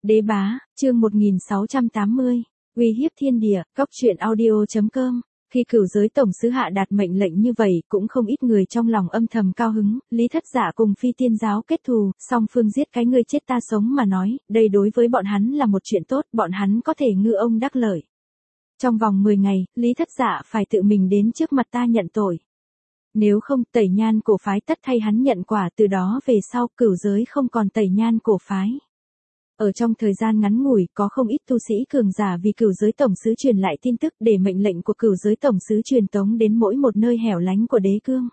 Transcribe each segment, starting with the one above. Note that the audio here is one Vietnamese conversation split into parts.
Đế bá, chương 1680, uy hiếp thiên địa, cóc truyện audio.com. Khi cửu giới tổng sứ hạ đạt mệnh lệnh như vậy, cũng không ít người trong lòng âm thầm cao hứng, Lý Thất Dạ cùng Phi Tiên giáo kết thù, song phương giết cái ngươi chết ta sống mà nói, đây đối với bọn hắn là một chuyện tốt, bọn hắn có thể ngư ông đắc lợi. Trong vòng 10 ngày, Lý Thất Dạ phải tự mình đến trước mặt ta nhận tội. Nếu không, Tẩy Nhan cổ phái tất thay hắn nhận quả, từ đó về sau cửu giới không còn Tẩy Nhan cổ phái. Ở trong thời gian ngắn ngủi, có không ít tu sĩ cường giả vì cửu giới tổng sứ truyền lại tin tức để mệnh lệnh của cửu giới tổng sứ truyền tống đến mỗi một nơi hẻo lánh của đế cương.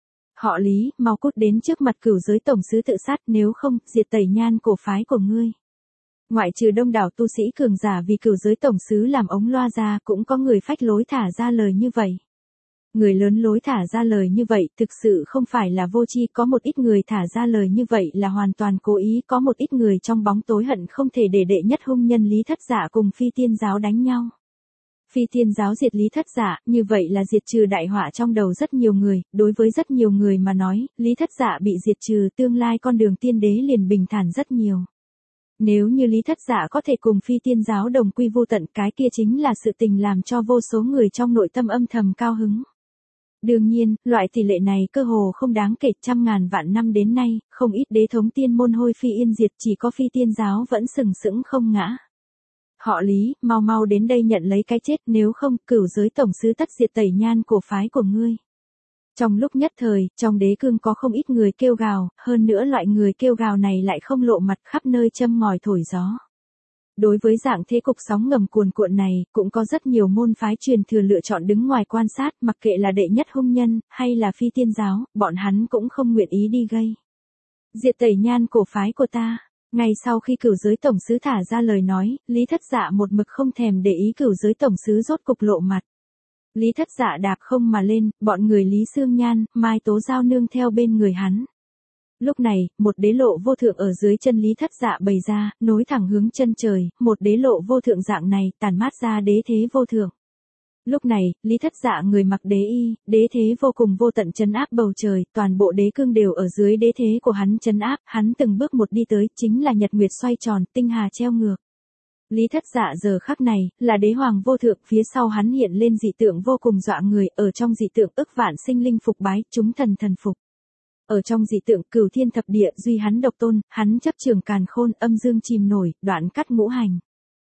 Họ Lý, mau cút đến trước mặt cửu giới tổng sứ tự sát, nếu không, diệt Tẩy Nhan cổ phái của ngươi. Ngoại trừ đông đảo tu sĩ cường giả vì cửu giới tổng sứ làm ống loa ra, cũng có người phách lối thả ra lời như vậy. Người lớn lối thả ra lời như vậy thực sự không phải là vô tri, có một ít người thả ra lời như vậy là hoàn toàn cố ý, có một ít người trong bóng tối hận không thể để đệ nhất hung nhân Lý Thất Dạ cùng Phi Tiên giáo đánh nhau. Phi Tiên giáo diệt Lý Thất Dạ, như vậy là diệt trừ đại họa trong đầu rất nhiều người, đối với rất nhiều người mà nói, Lý Thất Dạ bị diệt trừ, tương lai con đường tiên đế liền bình thản rất nhiều. Nếu như Lý Thất Dạ có thể cùng Phi Tiên giáo đồng quy vô tận, cái kia chính là sự tình làm cho vô số người trong nội tâm âm thầm cao hứng. Đương nhiên, loại tỷ lệ này cơ hồ không đáng kể, trăm ngàn vạn năm đến nay, không ít đế thống tiên môn hôi phi yên diệt, chỉ có Phi Tiên giáo vẫn sừng sững không ngã. Họ Lý, mau mau đến đây nhận lấy cái chết, nếu không, cửu giới tổng sứ tất diệt Tẩy Nhan cổ phái của ngươi. Trong lúc nhất thời, trong đế cương có không ít người kêu gào, hơn nữa loại người kêu gào này lại không lộ mặt, khắp nơi châm ngòi thổi gió. Đối với dạng thế cục sóng ngầm cuồn cuộn này, cũng có rất nhiều môn phái truyền thừa lựa chọn đứng ngoài quan sát, mặc kệ là đệ nhất hung nhân, hay là Phi Tiên giáo, bọn hắn cũng không nguyện ý đi gây. Diệt Tẩy Nhan cổ phái của ta. Ngay sau khi cửu giới tổng sứ thả ra lời nói, Lý Thất Dạ một mực không thèm để ý cửu giới tổng sứ rốt cục lộ mặt. Lý Thất Dạ đạp không mà lên, bọn người Lý Sương Nhan, Mai Tố Giao nương theo bên người hắn. Lúc này, một đế lộ vô thượng ở dưới chân Lý Thất Dạ bày ra, nối thẳng hướng chân trời, một đế lộ vô thượng dạng này, tản mát ra đế thế vô thượng. Lúc này, Lý Thất Dạ người mặc đế y, đế thế vô cùng vô tận trấn áp bầu trời, toàn bộ đế cương đều ở dưới đế thế của hắn trấn áp, hắn từng bước một đi tới, chính là nhật nguyệt xoay tròn, tinh hà treo ngược. Lý Thất Dạ giờ khắc này, là đế hoàng vô thượng, phía sau hắn hiện lên dị tượng vô cùng dọa người, ở trong dị tượng ức vạn sinh linh phục bái, chúng thần thần phục. Ở trong dị tượng cửu thiên thập địa duy hắn độc tôn, hắn chấp trường càn khôn, âm dương chìm nổi, đoạn cắt ngũ hành.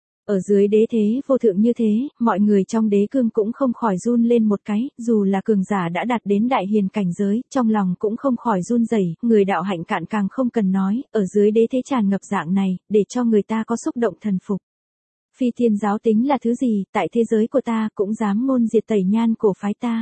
Ở dưới đế thế vô thượng như thế, mọi người trong đế cương cũng không khỏi run lên một cái, dù là cường giả đã đạt đến đại hiền cảnh giới, trong lòng cũng không khỏi run rẩy, người đạo hạnh cạn càng không cần nói, ở dưới đế thế tràn ngập dạng này, để cho người ta có xúc động thần phục. Phi Tiên giáo tính là thứ gì, tại thế giới của ta cũng dám ngôn diệt Tẩy Nhan cổ phái ta.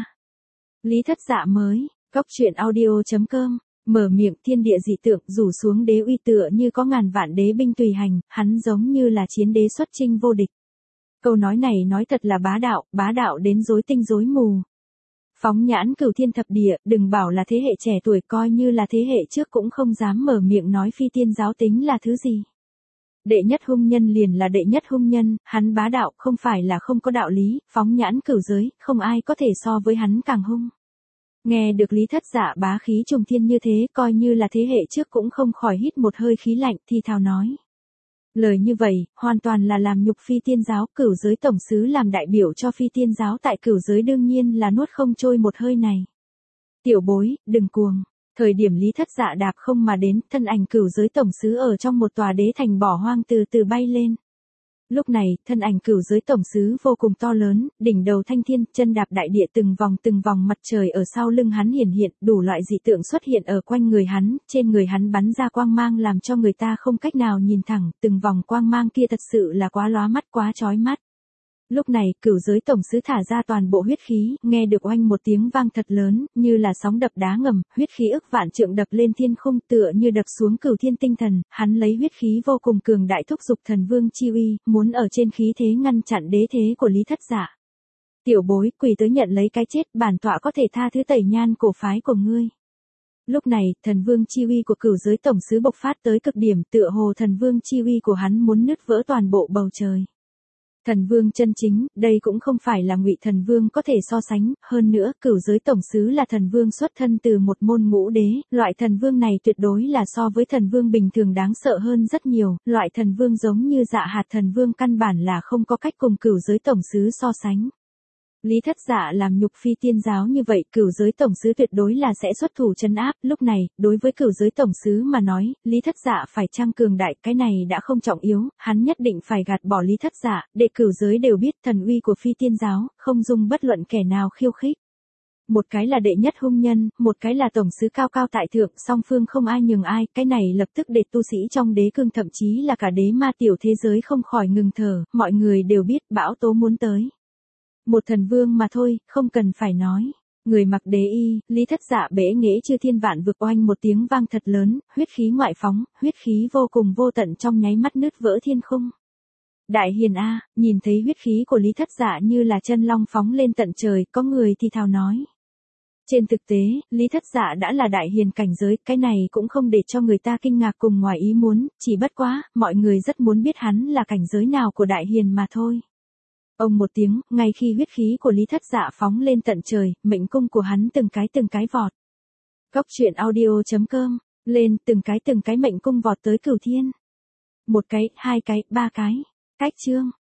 Lý Thất Dạ mới, cóc truyện audio.com, mở miệng thiên địa dị tượng rủ xuống đế uy tựa như có ngàn vạn đế binh tùy hành, hắn giống như là chiến đế xuất chinh vô địch. Câu nói này nói thật là bá đạo đến rối tinh rối mù. Phóng nhãn cửu thiên thập địa, đừng bảo là thế hệ trẻ tuổi, coi như là thế hệ trước cũng không dám mở miệng nói Phi Tiên giáo tính là thứ gì. Đệ nhất hung nhân liền là đệ nhất hung nhân, hắn bá đạo không phải là không có đạo lý, phóng nhãn cửu giới, không ai có thể so với hắn càng hung. Nghe được Lý Thất Dạ bá khí trùng thiên như thế, coi như là thế hệ trước cũng không khỏi hít một hơi khí lạnh, thì thào nói. Lời như vậy, hoàn toàn là làm nhục Phi Tiên giáo, cửu giới tổng sứ làm đại biểu cho Phi Tiên giáo tại cửu giới đương nhiên là nuốt không trôi một hơi này. Tiểu bối, đừng cuồng. Thời điểm Lý Thất Dạ đạp không mà đến, thân ảnh cửu giới tổng sứ ở trong một tòa đế thành bỏ hoang từ từ bay lên. Lúc này, thân ảnh cửu giới tổng sứ vô cùng to lớn, đỉnh đầu thanh thiên, chân đạp đại địa, từng vòng mặt trời ở sau lưng hắn hiển hiện, đủ loại dị tượng xuất hiện ở quanh người hắn, trên người hắn bắn ra quang mang làm cho người ta không cách nào nhìn thẳng, từng vòng quang mang kia thật sự là quá lóa mắt, quá chói mắt. Lúc này, cửu giới tổng sứ thả ra toàn bộ huyết khí, nghe được oanh một tiếng vang thật lớn, như là sóng đập đá ngầm, huyết khí ức vạn trượng đập lên thiên khung, tựa như đập xuống cửu thiên tinh thần, hắn lấy huyết khí vô cùng cường đại thúc giục thần vương chi uy, muốn ở trên khí thế ngăn chặn đế thế của Lý Thất Dạ. Tiểu bối, quỳ tới nhận lấy cái chết, bản tọa có thể tha thứ Tẩy Nhan cổ phái của ngươi. Lúc này, thần vương chi uy của cửu giới tổng sứ bộc phát tới cực điểm, tựa hồ thần vương chi uy của hắn muốn nứt vỡ toàn bộ bầu trời. Thần vương chân chính, đây cũng không phải là Ngụy Thần Vương có thể so sánh, hơn nữa, Cửu Giới Tổng Sứ là thần vương xuất thân từ một môn ngũ đế, loại thần vương này tuyệt đối là so với thần vương bình thường đáng sợ hơn rất nhiều, loại thần vương giống như Dạ Hạt thần vương căn bản là không có cách cùng Cửu Giới Tổng Sứ so sánh. Lý Thất Dạ làm nhục phi tiên giáo như vậy, Cửu Giới Tổng Sứ tuyệt đối là sẽ xuất thủ trấn áp, lúc này, đối với Cửu Giới Tổng Sứ mà nói, Lý Thất Dạ phải trang cường đại, cái này đã không trọng yếu, hắn nhất định phải gạt bỏ Lý Thất Dạ, để cửu giới đều biết thần uy của phi tiên giáo, không dung bất luận kẻ nào khiêu khích. Một cái là đệ nhất hung nhân, một cái là tổng sứ cao cao tại thượng, song phương không ai nhường ai, cái này lập tức để tu sĩ trong đế cương thậm chí là cả đế ma tiểu thế giới không khỏi ngừng thở, mọi người đều biết bão tố muốn tới. Một thần vương mà thôi, không cần phải nói. Người mặc đế y, Lý Thất Dạ bể nghệ chư thiên vạn vực oanh một tiếng vang thật lớn, huyết khí ngoại phóng, huyết khí vô cùng vô tận trong nháy mắt nứt vỡ thiên khung. Đại hiền A, nhìn thấy huyết khí của Lý Thất Dạ như là chân long phóng lên tận trời, có người thì thào nói. Trên thực tế, Lý Thất Dạ đã là đại hiền cảnh giới, cái này cũng không để cho người ta kinh ngạc cùng ngoài ý muốn, chỉ bất quá, mọi người rất muốn biết hắn là cảnh giới nào của đại hiền mà thôi. Ông một tiếng, ngay khi huyết khí của Lý Thất Dạ phóng lên tận trời, mệnh cung của hắn từng cái vọt. Góc truyện audio.com, lên từng cái mệnh cung vọt tới cửu thiên. Một cái, hai cái, ba cái. Cách chương.